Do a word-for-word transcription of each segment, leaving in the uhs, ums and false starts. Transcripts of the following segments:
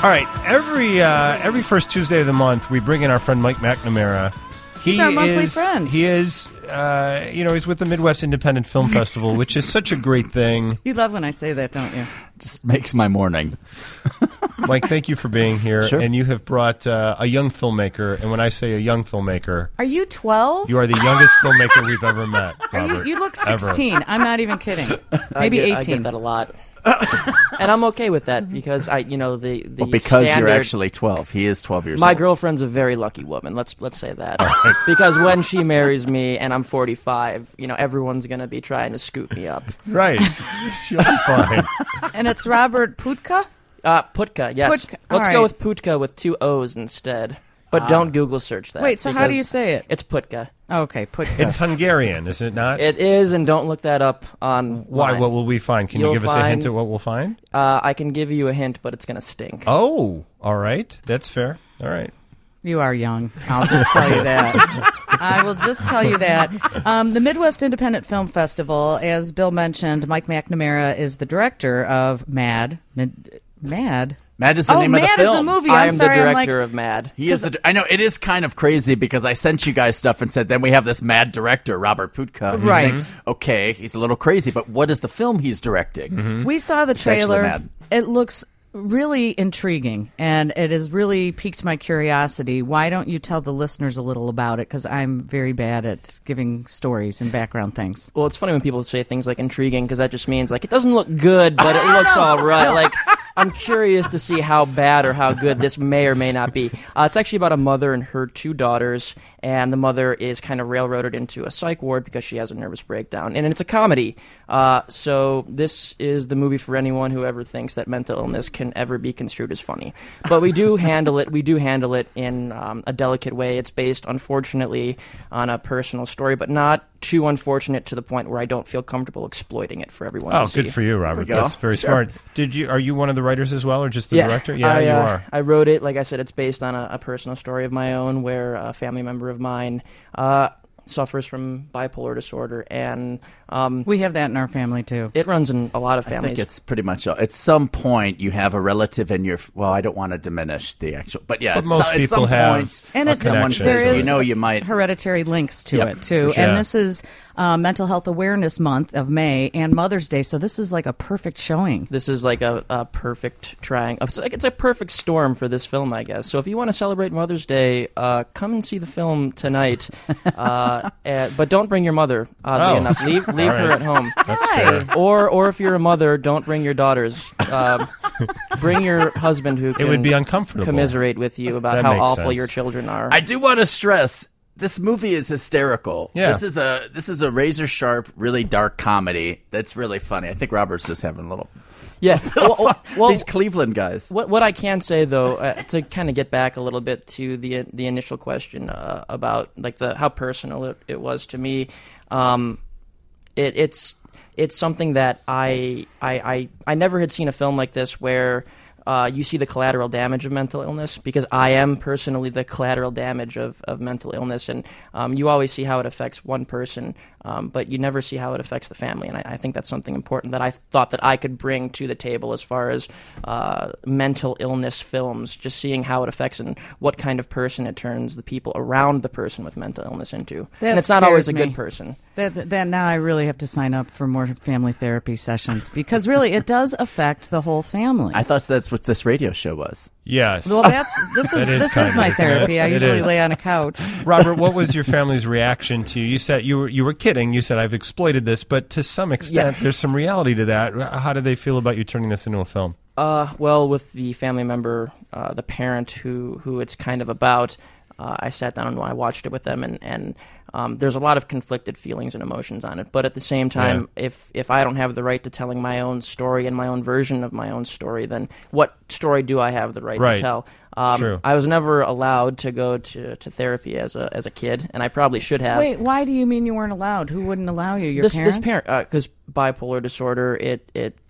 All right, every uh, every first Tuesday of the month, we bring in our friend Mike McNamara. He He's our monthly is, friend. He is, uh, you know, he's with the Midwest Independent Film Festival, which is such a great thing. You love when I say that, don't you? Just makes my morning. Mike, thank you for being here. Sure. And you have brought uh, a young filmmaker. And when I say a young filmmaker, Are you twelve? you are the youngest filmmaker we've ever met, Are you, Robert. you look Ever. sixteen. I'm not even kidding. I Maybe get, I eighteen. get that a lot. And I'm okay with that because I, you know, the the Well, because standard, you're actually twelve. He is twelve years my old. girlfriend's a very lucky woman. Let's let's say that because when she marries me and I'm forty-five, you know, everyone's gonna be trying to scoop me up. Right. You'll be fine. And it's Robert Putka? Uh, Putka, yes. Putka, all Let's right. go with Putka with two O's instead. But don't Google search that. Wait, so how do you say it? It's Putka. Okay, Putka. It's Hungarian, is it not? It is, and don't look that up on. Why? What will we find? Can You'll you give us a hint find- at what we'll find? Uh, I can give you a hint, but it's gonna stink. Oh, all right. That's fair. All right. You are young. I'll just tell you that. I will just tell you that. Um, the Midwest Independent Film Festival, as Bill mentioned, Mike McNamara is the director of MAD. Mid- MAD? Mad is the Oh, name Mad of the is film. the movie. I I'm am sorry. the I'm like, director of Mad. He is the, I know it is kind of crazy because I sent you guys stuff and said then we have this mad director Robert Putka. And you Right. think, okay, he's a little crazy, but what is the film he's directing? we saw the actually trailer. Mad. It looks really intriguing, and it has really piqued my curiosity. Why don't you tell the listeners a little about it? Because I'm very bad at giving stories and background things. Well, it's funny when people say things like intriguing because that just means like it doesn't look good, but it looks all right. Like I'm curious to see how bad or how good this may or may not be. Uh, it's actually about a mother and her two daughters, and the mother is kind of railroaded into a psych ward because she has a nervous breakdown. And it's a comedy. Uh, so this is the movie for anyone who ever thinks that mental illness can ever be construed as funny. But we do handle it. We do handle it in um, a delicate way. It's based, unfortunately, on a personal story, but not too unfortunate to the point where I don't feel comfortable exploiting it for everyone Oh, to see. good for you, Robert. go. That's very Sure. smart. Did you? Are you one of the writers as well, or just the director? Yeah, I, you uh, are. I wrote it. Like I said, it's based on a, a personal story of my own where a family member of mine uh, suffers from bipolar disorder, and um, We have that in our family, too. it runs in a lot of I think families. it's pretty much at some point you have a relative in your well I don't want to diminish the actual but yeah But at, most so, at people some have point And a it's, someone connection. there says is you know you might hereditary links to Yep, it, too. for sure. And this is uh, Mental Health Awareness Month of May and Mother's Day, so this is like a perfect showing. This is like a, a perfect triangle. It's like it's a perfect storm for this film, I guess. So if you want to celebrate Mother's Day, uh, come and see the film tonight. uh, uh, but don't bring your mother. Oddly Oh. enough, leave leave All her right. at home. That's Hi. fair. Or or if you're a mother, don't bring your daughters. Um, bring your husband who It can would be uncomfortable. commiserate with you about That how makes awful sense. your children are. I do want to stress this movie is hysterical. Yeah. This is a this is a razor sharp, really dark comedy that's really funny. I think Robert's just having a little yeah. Well, well, these Cleveland guys. What what I can say though, uh, to kind of get back a little bit to the the initial question uh, about like the how personal it, it was to me, um, it, it's it's something that I, I I I never had seen a film like this where. Uh, you see the collateral damage of mental illness because I am personally the collateral damage of, of mental illness, and um, you always see how it affects one person, um, but you never see how it affects the family, and I, I think that's something important that I thought that I could bring to the table as far as uh, mental illness films, just seeing how it affects and what kind of person it turns the people around the person with mental illness into. That and it's not always a scares me. good person. That, that now I really have to sign up for more family therapy sessions because really it does affect the whole family. I thought that's what this radio show was. Yes. well, that's this is That is this kind is of, my isn't it? therapy. I It usually is. lay on a couch. Robert, what was your family's reaction to you? You said you were you were kidding. You said I've exploited this, but to some extent, Yeah. there's some reality to that. How do they feel about you turning this into a film? Uh, well, with the family member, uh, the parent who, who it's kind of about, uh, I sat down and I watched it with them, and, and um, there's a lot of conflicted feelings and emotions on it. But at the same time, if if I don't have the right to telling my own story and my own version of my own story, then what story do I have the right, Right. to tell? Um, True. I was never allowed to go to, to therapy as a as a kid, and I probably should have. Wait, why do you mean you weren't allowed? Who wouldn't allow you? Your this parents? this parent because bipolar disorder, it it it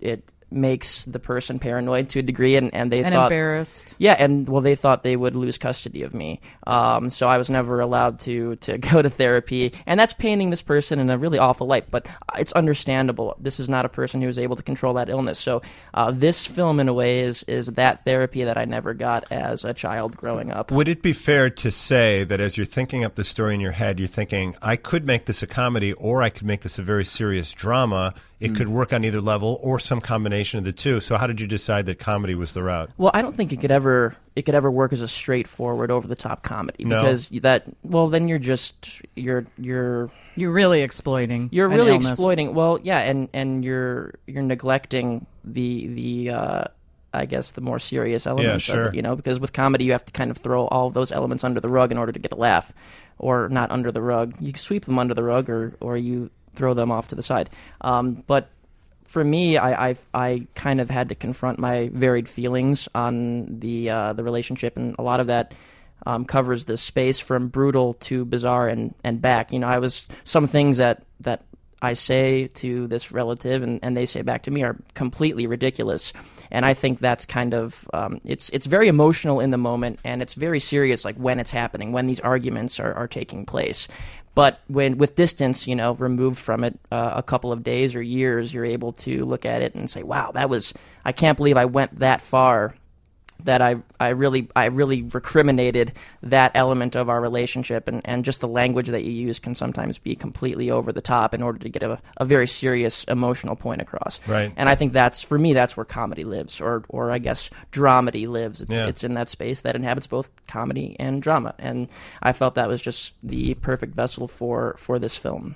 makes the person paranoid to a degree, and, and they And thought embarrassed. Yeah, and well, they thought they would lose custody of me. Um, so I was never allowed to to go to therapy, and that's painting this person in a really awful light. But it's understandable. This is not a person who was able to control that illness. So uh, this film, in a way, is is that therapy that I never got as a child growing up. Would it be fair to say that as you're thinking up the story in your head, you're thinking, I could make this a comedy, or I could make this a very serious drama? It mm. could work on either level, or some combination of the two. So how did you decide that comedy was the route? Well, I don't think it could ever it could ever work as a straightforward, over the top comedy, no. because that well, then you're just you're you're You're really exploiting. You're an really illness. exploiting. Well, yeah, and, and you're you're neglecting the the uh, I guess the more serious elements yeah, sure. of it. You know, because with comedy you have to kind of throw all of those elements under the rug in order to get a laugh, or not under the rug. You sweep them under the rug, or or you throw them off to the side. Um, but for me, I, I I kind of had to confront my varied feelings on the uh, the relationship, and a lot of that um, covers the space from brutal to bizarre and, and back. You know, I was some things that, that I say to this relative and, and they say back to me are completely ridiculous, and I think that's kind of um, it's it's very emotional in the moment, and it's very serious, like when it's happening, when these arguments are, are taking place. But when with distance, you know, removed from it uh, a couple of days or years, you're able to look at it and say, "Wow, that was I can't believe I went that far." That I I really I really recriminated that element of our relationship, and, and just the language that you use can sometimes be completely over the top in order to get a, a very serious emotional point across. Right. And I think that's, for me, that's where comedy lives, or or I guess dramedy lives. It's yeah. it's in that space that inhabits both comedy and drama, and I felt that was just the perfect vessel for for this film.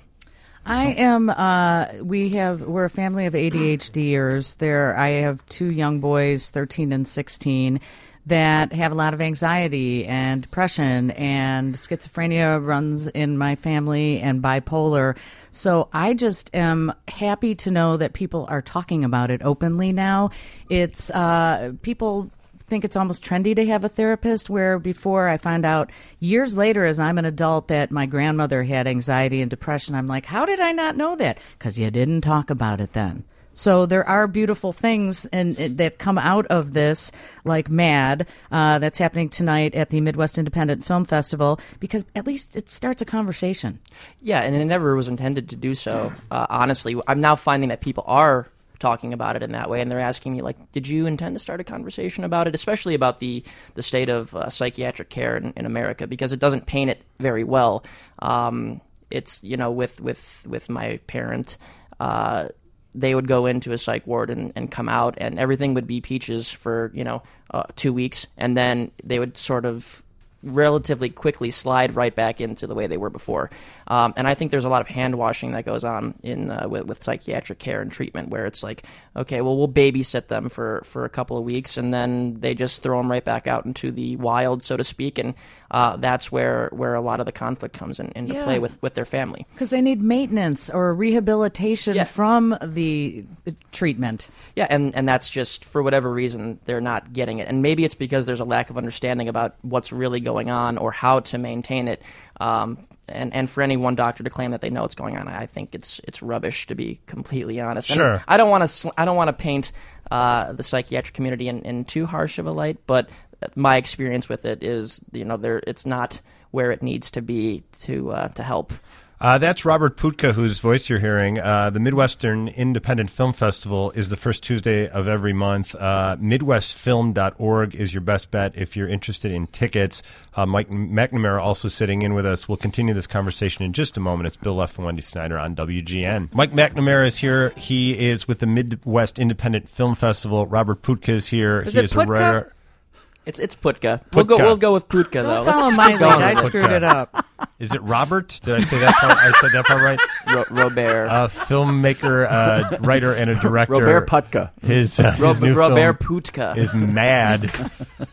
I am. Uh, we have. We're a family of ADHDers. There, I have two young boys, thirteen and sixteen, that have a lot of anxiety and depression, and schizophrenia runs in my family, and bipolar. So I just am happy to know that people are talking about it openly now. It's uh, people think it's almost trendy to have a therapist, where before I found out years later as I'm an adult that my grandmother had anxiety and depression. I'm like, how did I not know that? Because you didn't talk about it then. So there are beautiful things and that come out of this, like MAD, uh, that's happening tonight at the Midwest Independent Film Festival, because at least it starts a conversation. Yeah, and it never was intended to do so. Uh, honestly, I'm now finding that people are talking about it in that way, and they're asking me, like, did you intend to start a conversation about it, especially about the the state of uh, psychiatric care in, in America, because it doesn't paint it very well. Um, it's, you know, with with with my parent, uh, they would go into a psych ward and, and come out, and everything would be peaches for, you know, uh, two weeks, and then they would sort of relatively quickly slide right back into the way they were before. Um, and I think there's a lot of hand washing that goes on in uh, with, with psychiatric care and treatment, where it's like, okay, well, we'll babysit them for, for a couple of weeks, and then they just throw them right back out into the wild, so to speak. And uh, that's where, where a lot of the conflict comes in, into Yeah. play with, with their family. Because they need maintenance or rehabilitation Yeah. from the, the treatment. Yeah, and, and that's just, for whatever reason, they're not getting it. And maybe it's because there's a lack of understanding about what's really going on or how to maintain it. Um, and, and for any one doctor to claim that they know what's going on, I think it's it's rubbish, to be completely honest. And Sure. I don't want to I don't want to paint uh, the psychiatric community in, in too harsh of a light, but my experience with it is, you know, there it's not where it needs to be to uh, to help. Uh, that's Robert Putka, whose voice you're hearing. Uh, the Midwestern Independent Film Festival is the first Tuesday of every month. Uh, Midwest Film dot org is your best bet if you're interested in tickets. Uh, Mike McNamara also sitting in with us. We'll continue this conversation in just a moment. It's Bill Leff and Wendy Snyder on W G N. Mike McNamara is here. He is with the Midwest Independent Film Festival. Robert Putka is here. Is he it is Putka? a writer. It's it's Putka. We'll go Putka. we'll go with Putka Don't though. follow Let's my keep lead. going. I Putka. screwed it up. Is it Robert? Did I say that part? I said that part right? Ro- Robert. A filmmaker, uh, writer, and a director. Robert Putka. His, uh, Ro- his new Robert film Putka. is Mad.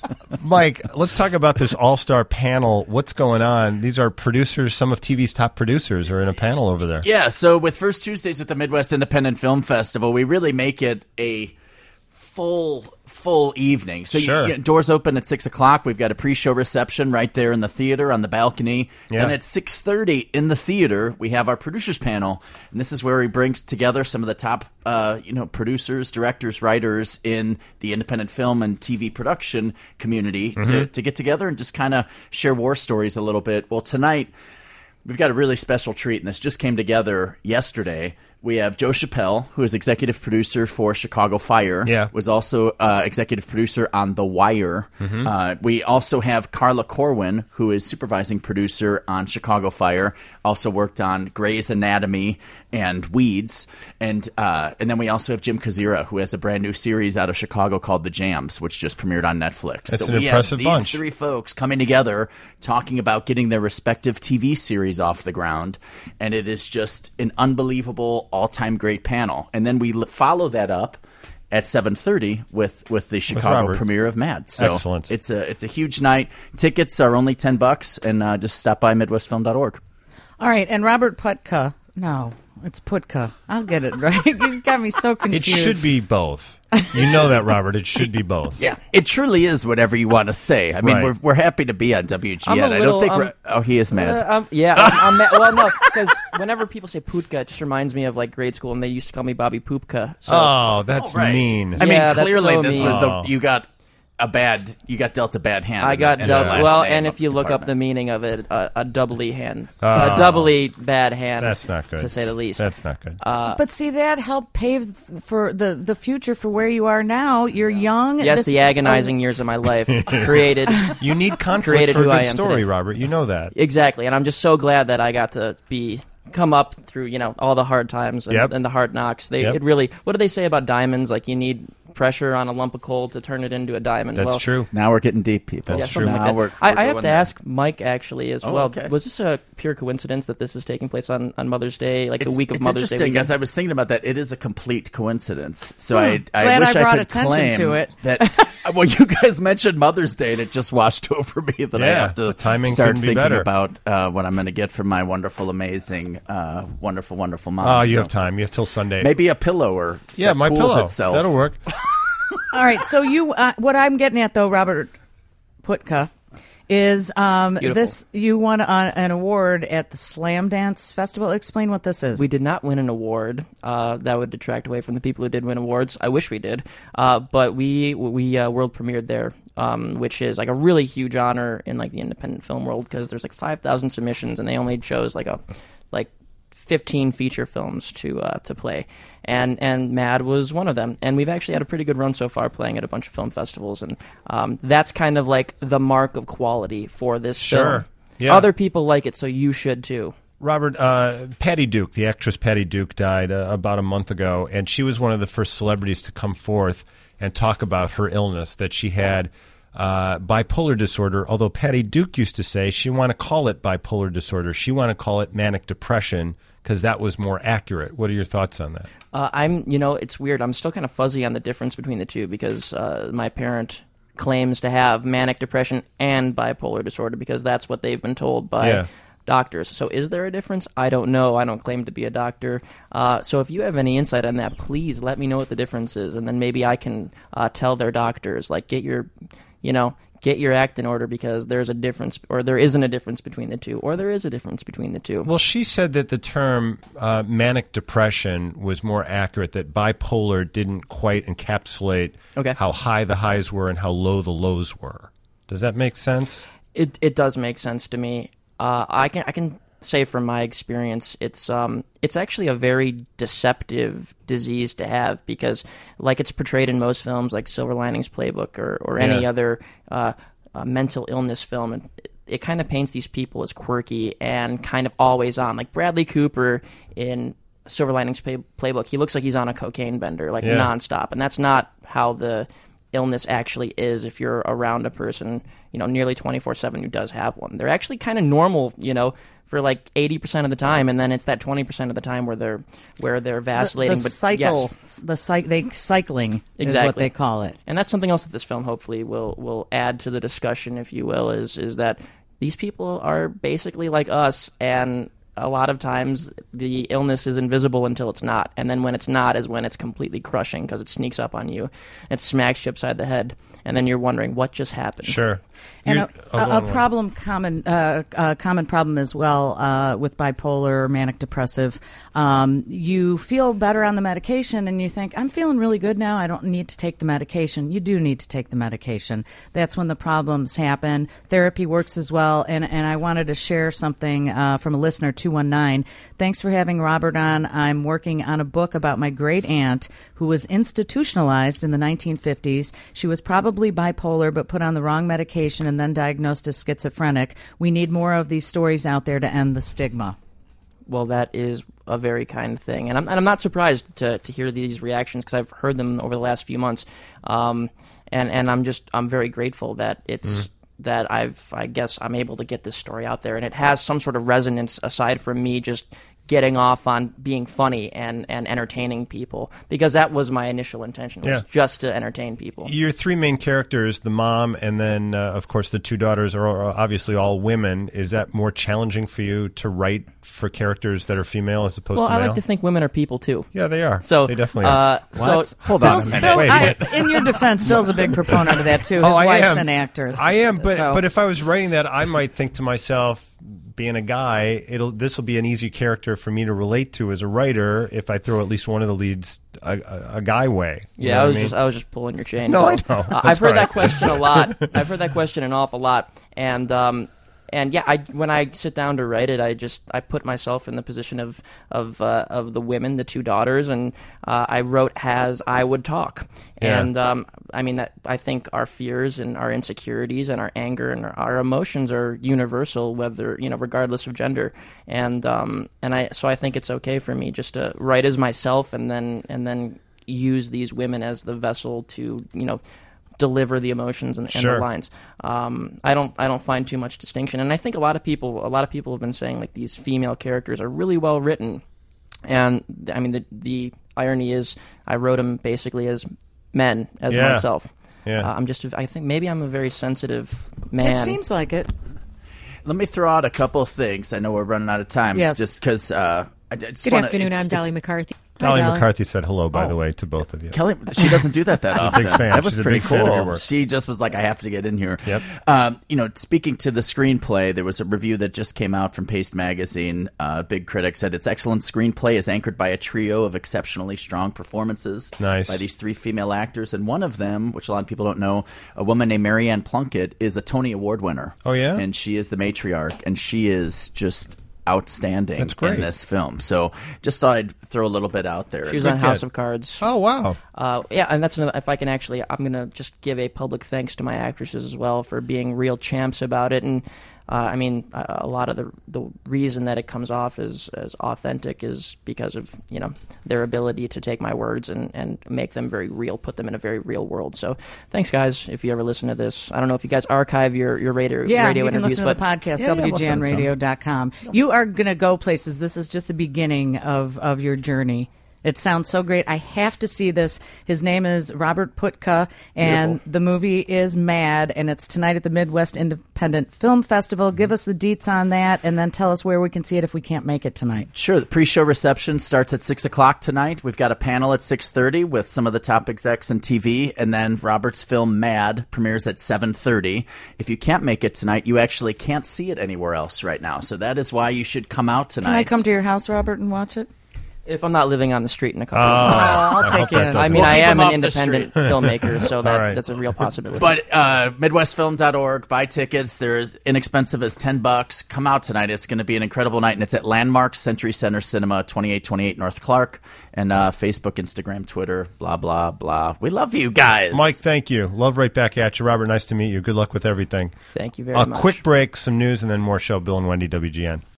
Mike, let's talk about this all-star panel. What's going on? These are producers. Some of T V's top producers are in a panel over there. Yeah, so with First Tuesdays at the Midwest Independent Film Festival, we really make it a full full evening. So Sure. you, you, doors open at six o'clock. We've got a pre-show reception right there in the theater on the balcony. Yeah. And at six thirty in the theater, we have our producers panel, and this is where we bring together some of the top, uh, you know, producers, directors, writers in the independent film and T V production community Mm-hmm. to, to get together and just kind of share war stories a little bit. Well, tonight we've got a really special treat, and this just came together yesterday. We have Joe Chappelle, who is executive producer for Chicago Fire. Yeah. Was also uh, executive producer on The Wire. Mm-hmm. Uh, we also have Carla Corwin, who is supervising producer on Chicago Fire. Also worked on Grey's Anatomy and Weeds. And uh, and then we also have Jim Kazira, who has a brand new series out of Chicago called The Jams, which just premiered on Netflix. That's so an we impressive have these bunch. three folks coming together, talking about getting their respective T V series off the ground. And it is just an unbelievable all-time great panel. And then we l- follow that up at seven thirty with with the Chicago Robert. premiere of Mad. So Excellent. It's a it's a huge night. Tickets are only ten bucks, and uh, just stop by midwest film dot org. All right, and Robert Putka. No, it's Putka. I'll get it right. You've got me so It confused. should be both. You know that, Robert. It should be both. Yeah, it truly is whatever you want to say. I mean, Right. we're we're happy to be on W G N. I'm a I little, don't think um, we're. Oh, he is mad. Uh, um, yeah, I'm, I'm ma- well, no, because whenever people say Putka, it just reminds me of like grade school, and they used to call me Bobby Poopka. So Oh, that's Right. mean. I mean, Yeah, that's clearly so this mean. was the Oh. you got a bad you got dealt a bad hand. I in got the, in dealt the last well, name and of if you look up the department. meaning of it, uh, a doubly hand, Oh. a doubly bad hand. That's not good. to say the least. That's not good. But see, that helped pave for the, the future for where you are now. You're young. yes, This- the agonizing years of my life created you need conflict created for a who good I am story, today. Robert. You know that. exactly, and I'm just so glad that I got to be come up through you know all the hard times and, Yep. and the hard knocks. They Yep. it really. What do they say about diamonds? Like you need pressure on a lump of coal to turn it into a diamond. That's well, true. Now we're getting deep, people. That's Yeah, true. something Now like that. we're- I, we're I have going to there. ask Mike actually as Oh, well. okay. Was this a pure coincidence that this is taking place on, on Mother's Day, like It's, the week of it's Mother's Day? interesting, weekend? as I was thinking about that. It is a complete coincidence. So Hmm. I, I Glad wish I brought could attention claim to it. that. Well, you guys mentioned Mother's Day, and it just washed over me that I Yeah, have to the timing start couldn't be thinking better. about uh, what I'm going to get from my wonderful, amazing, uh, wonderful, wonderful mom. Oh, you So have time. You have till Sunday. Maybe a pillow or yeah, that my cools pillow. itself. That'll work. All right, so you, uh, what I'm getting at though, Robert Putka, is um, Beautiful. this you won uh, an award at the Slam Dance Festival. Explain what this is. We did not win an award. Uh, that would detract away from the people who did win awards. I wish we did. Uh, but we we uh, world premiered there, um, which is like a really huge honor in like the independent film world because there's like five thousand submissions and they only chose like a like fifteen feature films to uh, to play, and and Mad was one of them. And we've actually had a pretty good run so far, playing at a bunch of film festivals, and um, that's kind of like the mark of quality for this Sure. film. Yeah. Other people like it, so you should too. Robert, uh, Patty Duke, the actress Patty Duke, died uh, about a month ago, and she was one of the first celebrities to come forth and talk about her illness, that she had uh, bipolar disorder, although Patty Duke used to say she want to call it bipolar disorder. She want to call it manic depression because that was more accurate. What are your thoughts on that? Uh, I'm, you know, it's weird. I'm still kind of fuzzy on the difference between the two because uh, my parent claims to have manic depression and bipolar disorder because that's what they've been told by Yeah. doctors. So is there a difference? I don't know. I don't claim to be a doctor. Uh, so if you have any insight on that, please let me know what the difference is, and then maybe I can uh, tell their doctors, like, get your, you know, get your act in order because there's a difference, or there isn't a difference between the two, or there is a difference between the two. Well, she said that the term uh, manic depression was more accurate, that bipolar didn't quite encapsulate Okay. how high the highs were and how low the lows were. Does that make sense? It it does make sense to me. Uh, I can I can say from my experience, it's um it's actually a very deceptive disease to have because, like it's portrayed in most films, like Silver Linings Playbook or or any Yeah. other uh, uh, mental illness film, and it, it kind of paints these people as quirky and kind of always on. Like Bradley Cooper in Silver Linings Play- Playbook, he looks like he's on a cocaine bender, like Yeah. nonstop, and that's not how the illness actually is if you're around a person, you know, nearly twenty-four seven who does have one. They're actually kind of normal, you know, for like eighty percent of the time, and then it's that twenty percent of the time where they're where they're the, vacillating. the but cycle, yes. the cy- they cycling is what Exactly. they call it. And that's something else that this film hopefully will will add to the discussion, if you will, is is that these people are basically like us, and a lot of times the illness is invisible until it's not, and then when it's not is when it's completely crushing because it sneaks up on you, it smacks you upside the head, and then you're wondering what just happened. Sure. And You- a, oh, a, go a on, Lauren. problem, common, uh, a common problem as well uh, with bipolar, manic depressive. Um, you feel better on the medication, and you think, "I'm feeling really good now. I don't need to take the medication." You do need to take the medication. That's when the problems happen. Therapy works as well. And and I wanted to share something uh, from a listener, two one nine. Thanks for having Robert on. I'm working on a book about my great aunt who was institutionalized in the nineteen fifties. She was probably bipolar, but put on the wrong medication and then diagnosed as schizophrenic. We need more of these stories out there to end the stigma. Well, that is a very kind thing, and I'm, and I'm not surprised to, to hear these reactions because I've heard them over the last few months, um, and and I'm just I'm very grateful that it's Mm. that I've I guess I'm able to get this story out there, and it has some sort of resonance aside from me just getting off on being funny and, and entertaining people, because that was my initial intention, was Yeah. just to entertain people. Your three main characters, the mom, and then, uh, of course, the two daughters are are obviously all women. Is that more challenging for you to write for characters that are female as opposed Well, to I male? like to think women are people too. Yeah, they are. So they definitely are. uh, so What? Hold on Bill's, a minute. Bill, Wait, I, wait. in your defense, Bill's a big proponent of that too. His Oh, I wife's am. an actress. I am, but So- but if I was writing that, I might think to myself, being a guy, it'll this will be an easy character for me to relate to as a writer if I throw at least one of the leads a, a, a guy way. You Yeah, know I what was mean? just I was just pulling your chain. No, Bill. I know. Uh, That's I've heard all right. that question a lot. I've heard that question an awful lot, and um, and yeah, I when I sit down to write it, I just I put myself in the position of of uh, of the women, the two daughters, and uh, I wrote as I would talk. Yeah. And um, I mean, that, I think our fears and our insecurities and our anger and our, our emotions are universal, whether you know, regardless of gender. And um, and I so I think it's okay for me just to write as myself, and then and then use these women as the vessel to you know. deliver the emotions and, and Sure. the lines. Um, I don't I don't find too much distinction, and I think a lot of people a lot of people have been saying like these female characters are really well written, and I mean the the irony is I wrote them basically as men as Yeah. myself. Yeah. Uh, I'm just I think maybe I'm a very sensitive man. It seems like it. Let me throw out a couple of things. I know we're running out of time. Yes. Just because uh, I I just Good wanna, afternoon. it's- I'm Dolly it's- McCarthy. Dolly Hi, Dolly. McCarthy said hello, by Oh. the way, to both of you. Kelly, she doesn't do that that often. big fan. That was She's a pretty big fan of your cool. work. She just was like, I have to get in here. Yep. Um, you know, speaking to the screenplay, there was a review that just came out from Paste Magazine. Uh, big critic said its excellent screenplay is anchored by a trio of exceptionally strong performances Nice. by these three female actors, and one of them, which a lot of people don't know, a woman named Marianne Plunkett, is a Tony Award winner. Oh, yeah? and she is the matriarch, and she is just outstanding That's great. in this film. So just thought I'd throw a little bit out there. She was Good on House kid. of Cards. Oh, wow. Uh, yeah, and that's another. If I can actually, I'm gonna just give a public thanks to my actresses as well for being real champs about it. And uh, I mean, a, a lot of the the reason that it comes off as as authentic is because of you know their ability to take my words and and make them very real, put them in a very real world. So thanks, guys. If you ever listen to this, I don't know if you guys archive your your radio Yeah, radio you can interviews, listen to but the podcast, Yeah, yeah, W G N listen to radio dot com. You are going to go places. This is just the beginning of, of your journey. It sounds so great. I have to see this. His name is Robert Putka, and Beautiful. the movie is Mad, and it's tonight at the Midwest Independent Film Festival. Give us the deets on that, and then tell us where we can see it if we can't make it tonight. Sure. The pre-show reception starts at six o'clock tonight. We've got a panel at six thirty with some of the top execs in T V, and then Robert's film Mad premieres at seven thirty. If you can't make it tonight, you actually can't see it anywhere else right now. So that is why you should come out tonight. Can I come to your house, Robert, and watch it? if I'm not living on the street in a couple Oh, of months. I'll I take hope you that in. doesn't I mean, We'll I keep am them an off the independent filmmaker, so that, right. that's a real possibility. But uh, Midwest Film dot org, buy tickets. They're as inexpensive as ten bucks. Come out tonight. It's going to be an incredible night, and it's at Landmark Century Center Cinema, twenty-eight twenty-eight North Clark, and uh, Facebook, Instagram, Twitter, blah, blah, blah. We love you guys. Mike, thank you. Love right back at you. Robert, nice to meet you. Good luck with everything. Thank you very A much. quick break, some news, and then more show. Bill and Wendy, W G N.